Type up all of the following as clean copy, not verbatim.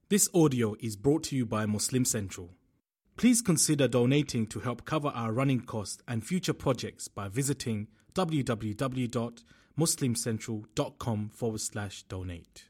This audio is brought to you by Muslim Central. Please consider donating to help cover our running costs and future projects by visiting www.muslimcentral.com/donate.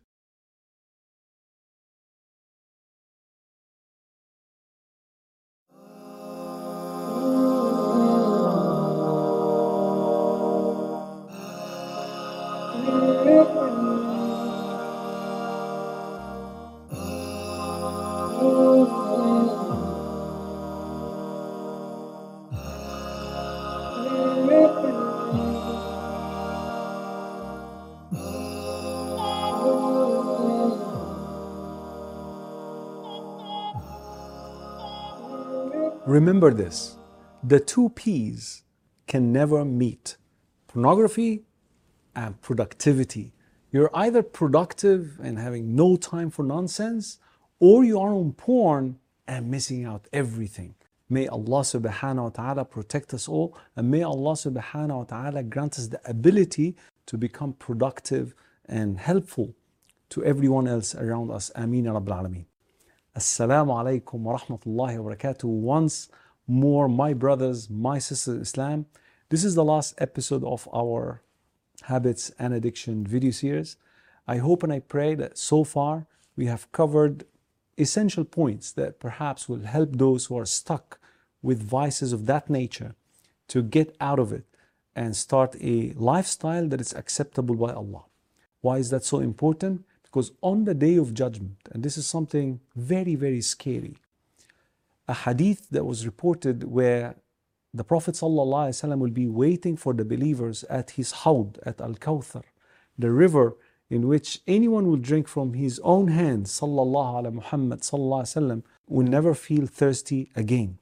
Remember this, the two P's can never meet: pornography and productivity. You're either productive and having no time for nonsense, or you are on porn and missing out everything. May Allah subhanahu wa ta'ala protect us all, and may Allah subhanahu wa ta'ala grant us the ability to become productive and helpful to everyone else around us. Ameen ya Rabbil Alameen. Assalamu alaikum wa rahmatullahi wa barakatuh. Once more, my brothers, my sisters in Islam, this is the last episode of our Habits and Addiction video series. I hope and I pray that so far we have covered essential points that perhaps will help those who are stuck with vices of that nature to get out of it and start a lifestyle that is acceptable by Allah. Why is that so important? Because on the day of judgment, and this is something very, very scary, a hadith that was reported where the Prophet ﷺ will be waiting for the believers at his hawd, at Al-Kawthar, the river in which anyone will drink from his own hands, sallallahu ala Muhammad sallallahu alaihi wasallam, will never feel thirsty again.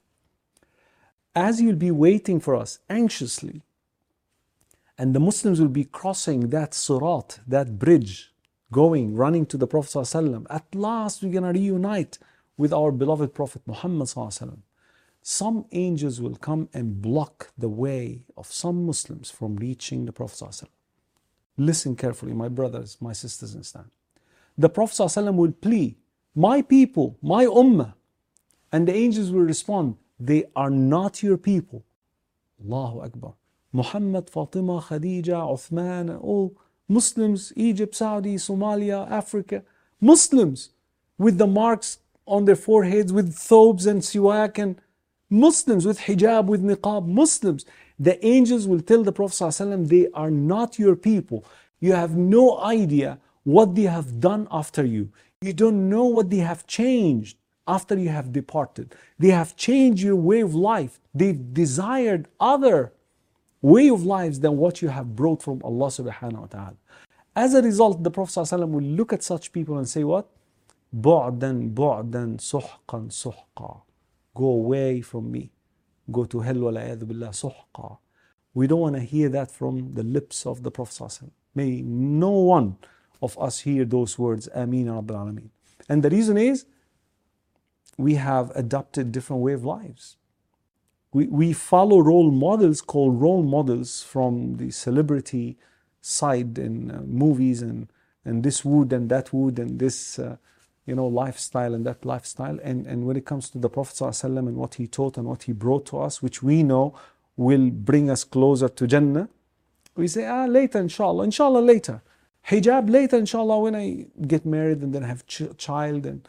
As you'll be waiting for us anxiously, and the Muslims will be crossing that sirat, that bridge, running to the Prophet ﷺ, at last we're going to reunite with our beloved Prophet Muhammad ﷺ. Some angels will come and block the way of some Muslims from reaching the Prophet ﷺ. Listen carefully, my brothers, my sisters in Islam. The Prophet ﷺ will plead, my people, my ummah. And the angels will respond, they are not your people. Allahu Akbar. Muhammad, Fatima, Khadija, Uthman, and all Muslims, Egypt, Saudi, Somalia, Africa, Muslims with the marks on their foreheads, with thobes and siwak, and Muslims with hijab, with niqab, Muslims. The angels will tell the Prophet ﷺ, they are not your people. You have no idea what they have done after you. You don't know what they have changed after you have departed. They have changed your way of life. They've desired other way of lives than what you have brought from Allah subhanahu wa ta'ala. As a result, the Prophet ﷺ will look at such people and say what? بُعْدًا بُعْدًا سُحْقًا سُحْقًا. Go away from me. Go to hell, وَالْعِيَاذُ بِاللَّهِ سُحْقًا. We don't want to hear that from the lips of the Prophet ﷺ. May no one of us hear those words. Ameen ya Rabbil Alameen. And the reason is, we have adopted different way of lives. We follow role models called role models from the celebrity side in movies, and this wood and that wood, and this lifestyle and that lifestyle. And when it comes to the Prophet ﷺ and what he taught and what he brought to us, which we know will bring us closer to Jannah, we say, later inshallah later. Hijab later inshallah, when I get married and then have child, and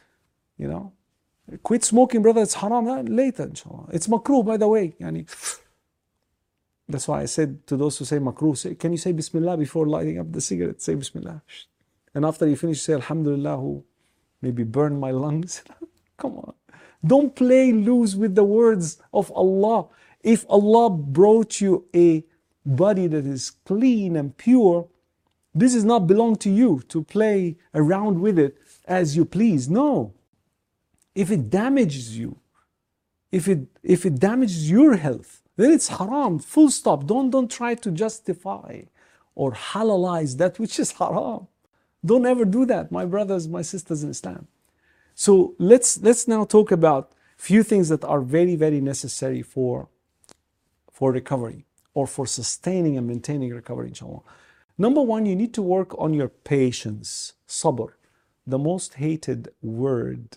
quit smoking, brother, it's haram. Later, inshallah. It's makruh, by the way. That's why I said to those who say makruh, can you say Bismillah before lighting up the cigarette? Say Bismillah. And after you finish, say Alhamdulillah, who maybe burn my lungs. Come on. Don't play loose with the words of Allah. If Allah brought you a body that is clean and pure, this does not belong to you to play around with it as you please. No. If it damages you, if it damages your health, then it's haram, full stop. Don't try to justify or halalize that which is haram. Don't ever do that, my brothers, my sisters in Islam. So let's now talk about few things that are very, very necessary for recovery, or for sustaining and maintaining recovery, inshallah. Number one, you need to work on your patience, sabr. the most hated word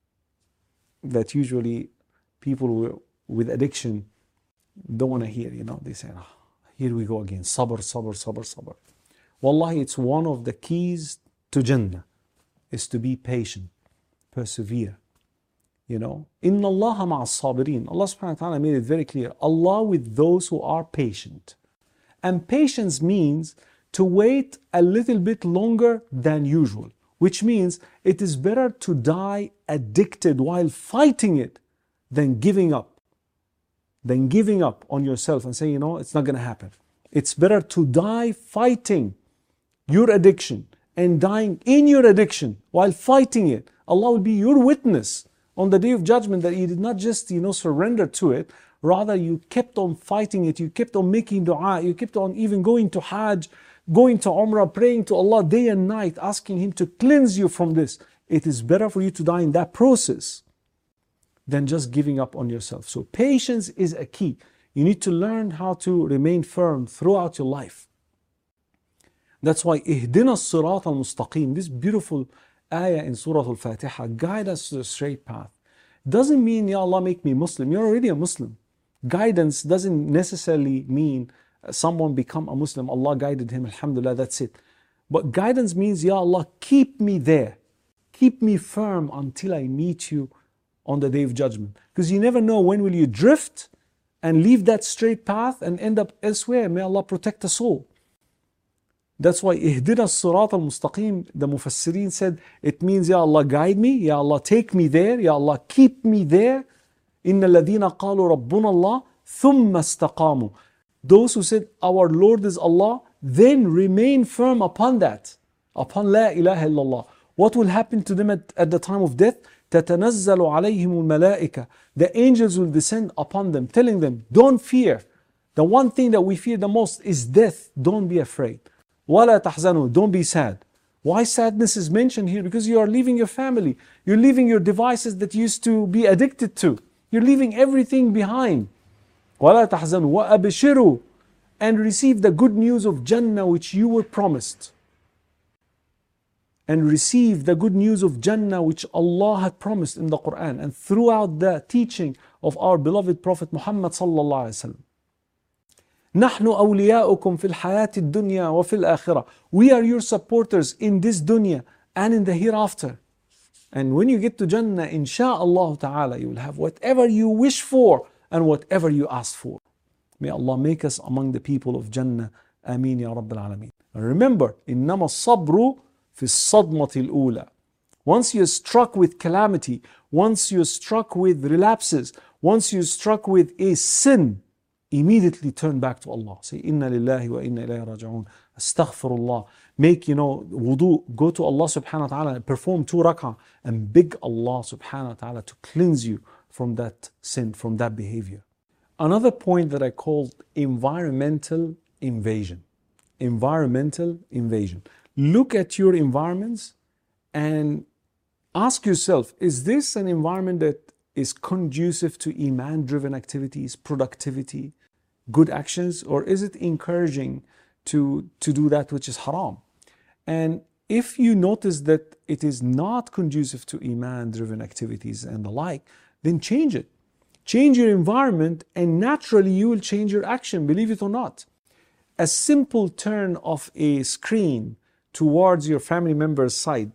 that usually people with addiction don't want to hear. They say, "Ah, here we go again. Sabr, sabr, sabr, sabr." Wallahi, it's one of the keys to Jannah, is to be patient, persevere. Inna Allaha ma'as sabirin. Allah subhanahu wa ta'ala made it very clear. Allah with those who are patient. And patience means to wait a little bit longer than usual, which means it is better to die addicted while fighting it than giving up. Than giving up on yourself and saying, it's not going to happen. It's better to die fighting your addiction and dying in your addiction while fighting it. Allah will be your witness on the Day of Judgment that you did not just, surrender to it. Rather, you kept on fighting it. You kept on making dua. You kept on even going to Hajj, going to Umrah, praying to Allah day and night, asking Him to cleanse you from this. It is better for you to die in that process than just giving up on yourself. So patience is a key. You need to learn how to remain firm throughout your life. That's why Ihdina as-sirat al-mustaqim, this beautiful ayah in Surah Al-Fatiha, guide us to the straight path. Doesn't mean, Ya Allah, make me Muslim. You're already a Muslim. Guidance doesn't necessarily mean someone become a Muslim. Allah guided him, alhamdulillah, that's it. But guidance means, Ya Allah, keep me there. Keep me firm until I meet you on the Day of Judgment. Because you never know when will you drift and leave that straight path and end up elsewhere. May Allah protect us all. That's why Ihdina as-sirat al-mustaqim, the Mufassirin said, it means, Ya Allah, guide me. Ya Allah, take me there. Ya Allah, keep me there. Inna alladhina qalu rabbuna Allah thumma istaqamu. Those who said, our Lord is Allah, then remain firm upon that, upon La ilaha illallah. What will happen to them at the time of death? تَتَنَزَّلُ عَلَيْهِمُ الْمَلَائِكَةِ. The angels will descend upon them, telling them, don't fear. The one thing that we fear the most is death. Don't be afraid. وَلَا تَحْزَنُوا. Don't be sad. Why sadness is mentioned here? Because you are leaving your family. You're leaving your devices that you used to be addicted to. You're leaving everything behind. وَلَا تَحْزَنُوا وَأَبْشِرُوا. And receive the good news of Jannah which you were promised. And receive the good news of Jannah which Allah had promised in the Quran and throughout the teaching of our beloved Prophet Muhammad sallallahu alaihi wasallam. نحن أولياؤكم في الحياة الدنيا وفي الآخرة. We are your supporters in this dunya and in the hereafter. And when you get to Jannah, insha'Allah ta'ala, you will have whatever you wish for and whatever you ask for. May Allah make us among the people of Jannah. Ameen ya Rabbil Alameen. Remember, إنما الصبر في الصدمة الأولى. Once you're struck with calamity, once you're struck with relapses, once you're struck with a sin, immediately turn back to Allah. Say, Inna lillahi wa inna ilayhi raji'un. Astaghfirullah. Make, wudu. Go to Allah subhanahu wa ta'ala, perform 2 rak'ah and beg Allah subhanahu wa ta'ala to cleanse you from that sin, from that behavior. Another point that I called environmental invasion. Environmental invasion. Look at your environments and ask yourself, is this an environment that is conducive to Iman-driven activities, productivity, good actions, or is it encouraging to do that which is haram? And if you notice that it is not conducive to Iman-driven activities and the like, then change it. Change your environment and naturally you will change your action, believe it or not. A simple turn of a screen towards your family member's side,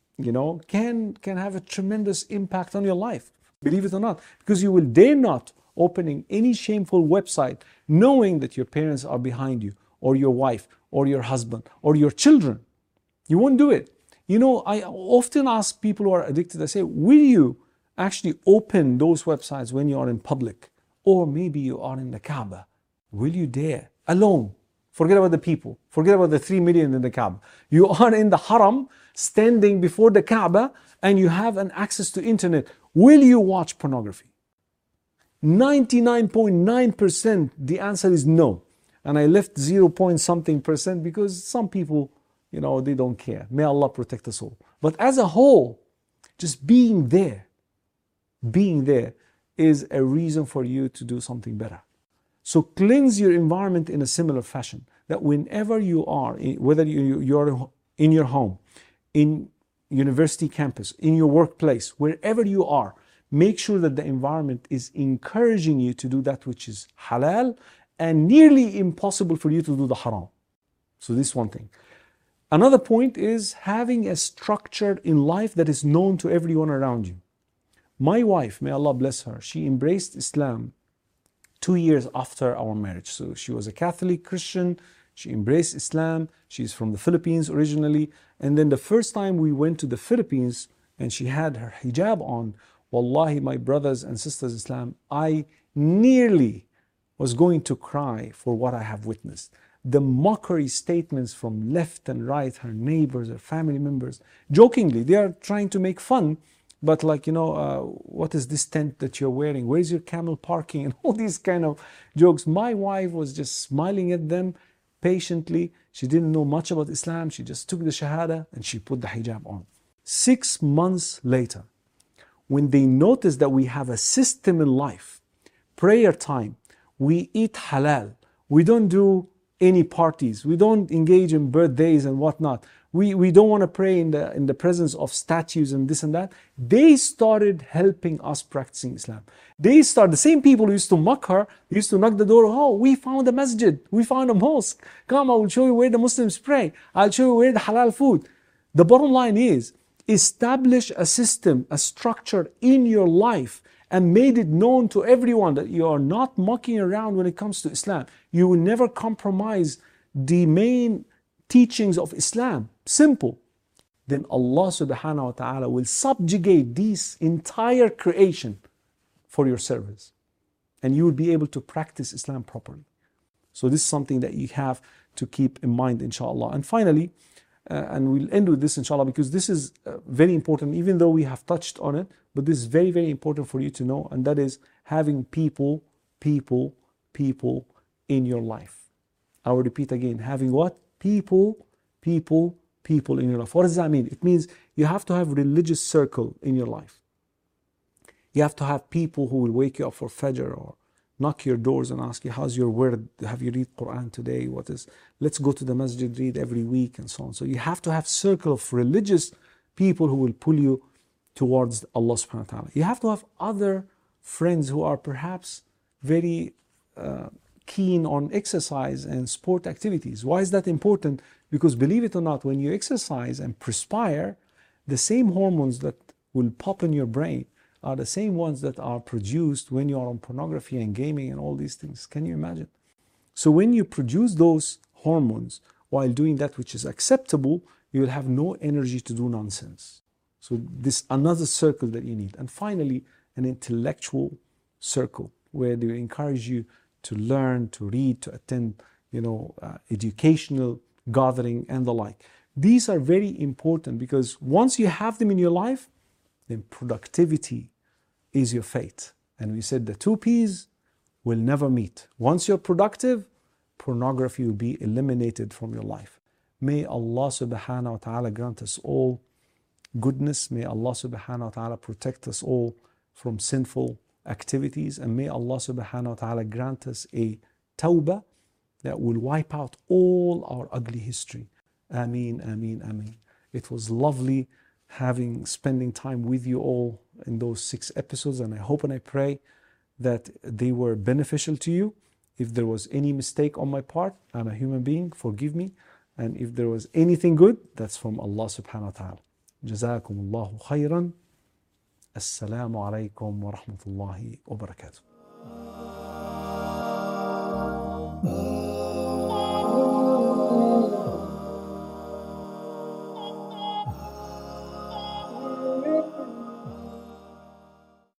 can have a tremendous impact on your life. Believe it or not, because you will dare not opening any shameful website knowing that your parents are behind you, or your wife, or your husband, or your children. You won't do it. I often ask people who are addicted, I say, will you actually open those websites when you are in public? Or maybe you are in the Kaaba. Will you dare? Alone. Forget about the people. Forget about the 3 million in the Kaaba. You are in the Haram, standing before the Kaaba, and you have an access to internet. Will you watch pornography? 99.9% the answer is no. And I left 0.something% because some people, they don't care. May Allah protect us all. But as a whole, just being there is a reason for you to do something better. So cleanse your environment in a similar fashion, that whenever you are, whether you're in your home, in university campus, in your workplace, wherever you are, make sure that the environment is encouraging you to do that which is halal and nearly impossible for you to do the haram. So this is one thing. Another point is having a structure in life that is known to everyone around you. My wife, may Allah bless her, she embraced Islam 2 years after our marriage. So she was a Catholic Christian, she embraced Islam, she's from the Philippines originally, and then the first time we went to the Philippines and she had her hijab on, wallahi, my brothers and sisters Islam, I nearly was going to cry for what I have witnessed. The mockery statements from left and right, her neighbors, her family members, jokingly, they are trying to make fun, but like, what is this tent that you're wearing? Where's your camel parking? And all these kind of jokes. My wife was just smiling at them patiently. She didn't know much about Islam. She just took the Shahada and she put the hijab on. 6 months later, when they noticed that we have a system in life, prayer time, we eat halal, we don't do any parties, we don't engage in birthdays and whatnot, we don't want to pray in the presence of statues and this and that, they started helping us practicing Islam. The same people who used to mock her, used to knock the door, oh, we found a masjid, we found a mosque, come, I will show you where the Muslims pray, I'll show you where the halal food. The bottom line is, establish a system, a structure in your life and made it known to everyone that you are not mucking around when it comes to Islam. You will never compromise the main teachings of Islam. Simple. Then Allah subhanahu wa ta'ala will subjugate this entire creation for your service. And you will be able to practice Islam properly. So this is something that you have to keep in mind, inshallah. And finally, and we'll end with this inshallah, because this is very important, even though we have touched on it, but this is very, very important for you to know, and that is having people in your life. I will repeat again, having what? People in your life. What does that mean? It means you have to have a religious circle in your life. You have to have people who will wake you up for Fajr or knock your doors and ask you, how's your word? Have you read Quran today? Let's go to the masjid, read every week and so on. So you have to have a circle of religious people who will pull you towards Allah subhanahu wa ta'ala. You have to have other friends who are perhaps very keen on exercise and sport activities. Why is that important? Because believe it or not, when you exercise and perspire, the same hormones that will pop in your brain are the same ones that are produced when you are on pornography and gaming and all these things. Can you imagine? So when you produce those hormones while doing that which is acceptable, you will have no energy to do nonsense. So this another circle that you need. And finally, an intellectual circle where they encourage you to learn, to read, to attend, educational gathering and the like. These are very important because once you have them in your life, then productivity is your fate. And we said the 2 P's will never meet. Once you're productive, pornography will be eliminated from your life. May Allah subhanahu wa ta'ala grant us all goodness. May Allah subhanahu wa ta'ala protect us all from sinful activities. And may Allah subhanahu wa ta'ala grant us a tawbah that will wipe out all our ugly history. Ameen, ameen, ameen. It was lovely spending time with you all in those 6 episodes, and I hope and I pray that they were beneficial to you. If there was any mistake on my part, I'm a human being, forgive me. And if there was anything good, that's from Allah subhanahu wa ta'ala. Jazakumullahu khairan. Assalamu alaikum wa rahmatullahi wa barakatuh.